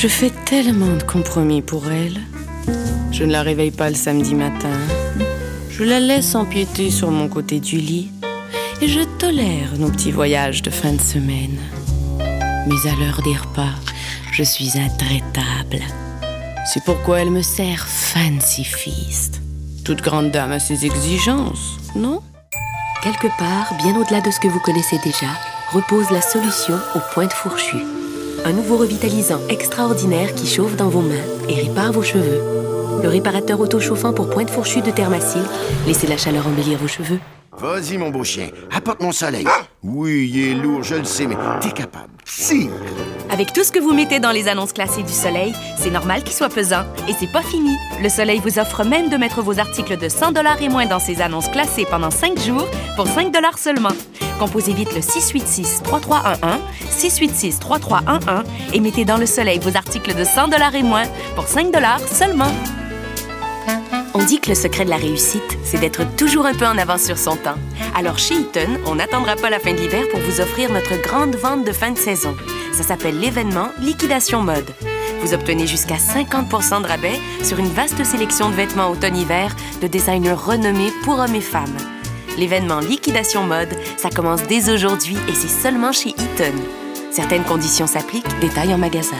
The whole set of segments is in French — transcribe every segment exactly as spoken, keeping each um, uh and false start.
Je fais tellement de compromis pour elle. Je ne la réveille pas le samedi matin. Je la laisse empiéter sur mon côté du lit. Et je tolère nos petits voyages de fin de semaine. Mais à l'heure des repas, je suis intraitable. C'est pourquoi elle me sert Fancy Feast. Toute grande dame a ses exigences, non? Quelque part, bien au-delà de ce que vous connaissez déjà, repose la solution au pointe fourchue. Un nouveau revitalisant extraordinaire qui chauffe dans vos mains et répare vos cheveux. Le réparateur auto-chauffant pour pointe fourchue de Thermacil. Laissez la chaleur embellir vos cheveux. Vas-y, mon beau chien, apporte mon soleil. Oui, il est lourd, je le sais, mais t'es capable. Si! Avec tout ce que vous mettez dans les annonces classées du Soleil, c'est normal qu'il soit pesant. Et c'est pas fini. Le Soleil vous offre même de mettre vos articles de cent dollars et moins dans ces annonces classées pendant cinq jours pour cinq dollars seulement. Composez vite le six huit six, trois trois un un, six huit six, trois trois un un et mettez dans le Soleil vos articles de cent dollars et moins pour cinq dollars seulement. On dit que le secret de la réussite, c'est d'être toujours un peu en avance sur son temps. Alors chez Eaton, on n'attendra pas la fin de l'hiver pour vous offrir notre grande vente de fin de saison. Ça s'appelle l'événement Liquidation Mode. Vous obtenez jusqu'à cinquante pour cent de rabais sur une vaste sélection de vêtements automne-hiver de designers renommés pour hommes et femmes. L'événement Liquidation Mode, ça commence dès aujourd'hui et c'est seulement chez Eaton. Certaines conditions s'appliquent, détails en magasin.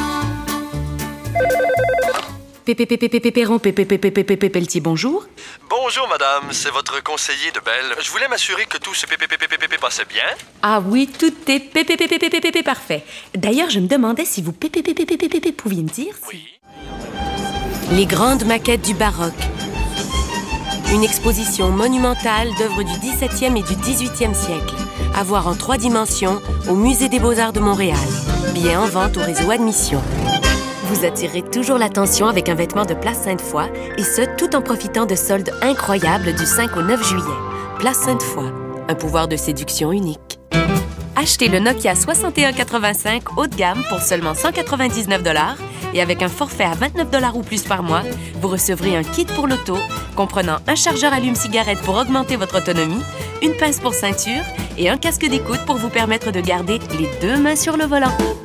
Pépé Pépé Pépé Perron, Pépé Pépé Pépé Pelletier, bonjour. Bonjour madame, c'est votre conseiller de Belle. Je voulais m'assurer que tout ce pépé pépé pépé passait bien. Ah oui, tout est pépé Pépé Pépé Pépé parfait. D'ailleurs, je me demandais si vous Pépé Pépé Pépé Pépé pouviez me dire si... Oui. Les grandes maquettes du baroque. Une exposition monumentale d'œuvres du dix-septième et du dix-huitième siècle. À voir en trois dimensions au Musée des Beaux-Arts de Montréal. Billets en vente au réseau Admission. Vous attirez toujours l'attention avec un vêtement de Place Sainte-Foy, et ce, tout en profitant de soldes incroyables du cinq au neuf juillet. Place Sainte-Foy, un pouvoir de séduction unique. Achetez le Nokia soixante et un quatre-vingt-cinq haut de gamme pour seulement cent quatre-vingt-dix-neuf dollars et avec un forfait à vingt-neuf dollars ou plus par mois, vous recevrez un kit pour l'auto comprenant un chargeur allume-cigarette pour augmenter votre autonomie, une pince pour ceinture et un casque d'écoute pour vous permettre de garder les deux mains sur le volant.